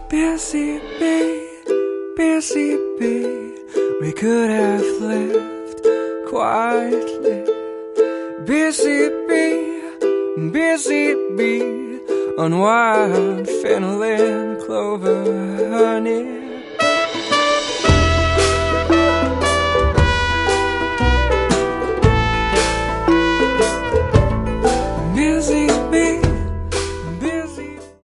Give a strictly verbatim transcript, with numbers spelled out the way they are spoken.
Busy bee, busy bee, we could have lived quietly. Busy bee, busy bee, on wild fennel and clover honey.